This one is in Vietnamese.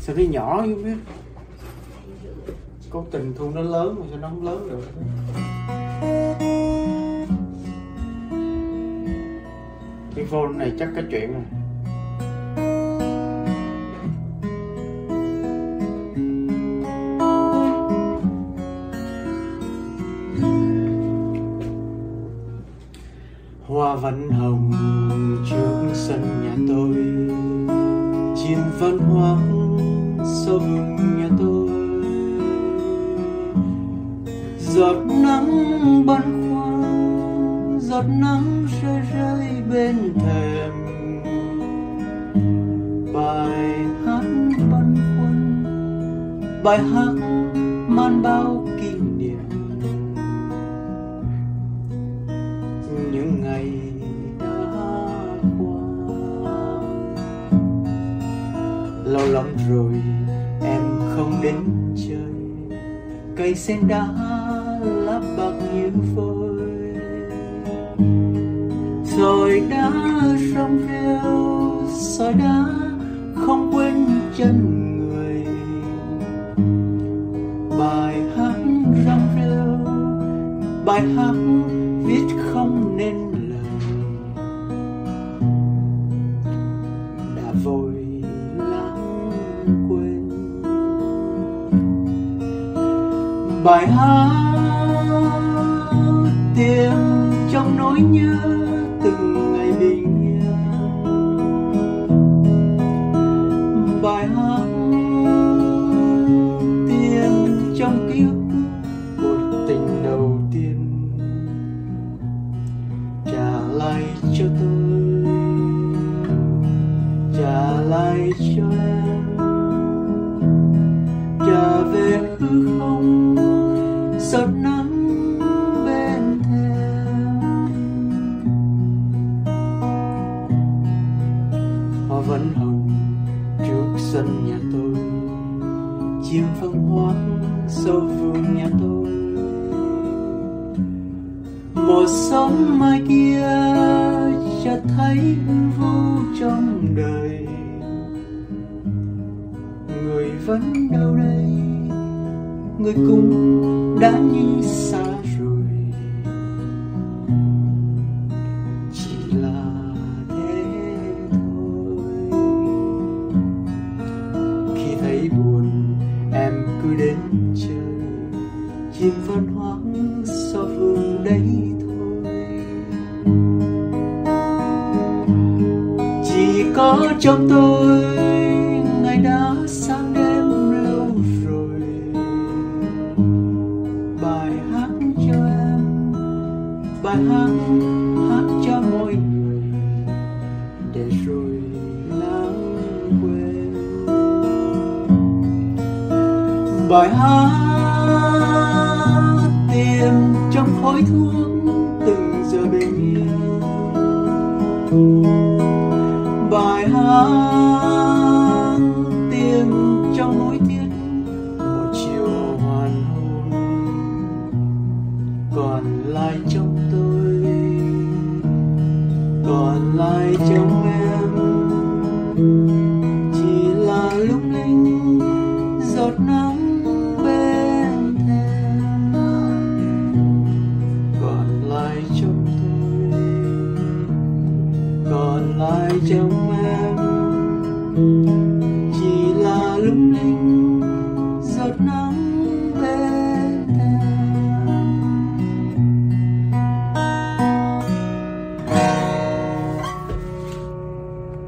Sao thấy nhỏ không biết. Có tình thương nó lớn mà sao nó không lớn được. Cái phone này chắc cái chuyện rồi. Hoa vẫn hồng trước sân nhà tôi, chim vẫn hoang sau vườn nhà tôi. Giọt nắng băn khoăn, giọt nắng rơi rơi bên thềm. Bài hát băn khoăn, bài hát man bao kỷ niệm. Những ngày đã qua, lâu lắm rồi em không đến chơi. Cây sen đã lấp bạc như phôi, rồi đã rong rêu, rồi đã không quên chân người. Bài hát rong rêu, bài hát viết không nên lời, đã vội lãng quên. Bài hát tìm trong nỗi nhớ từng ngày bình yên. Bài hát tìm trong ký ức một tình đầu tiên. Trả lại cho tôi, trả lại cho em, trả về hư không giọt nắng bên thềm. Hoa vẫn hồng trước sân nhà tôi, chim phân hoang sau vườn nhà tôi. Một sớm mai kia chợt thấy hư vô trong đời. Người vẫn đâu đây, người cũng đã như xa rồi. Chỉ là thế thôi. Khi thấy buồn em cứ đến chơi, chim phân hoang sau vườn đấy thôi. Chỉ có trong tôi ngày đã sang đêm lâu rồi. Bài hát cho em, bài hát hát cho mọi người, để rồi lãng quên. Bài hát tìm trong khói thuốc từng giờ bình yên. Bài hát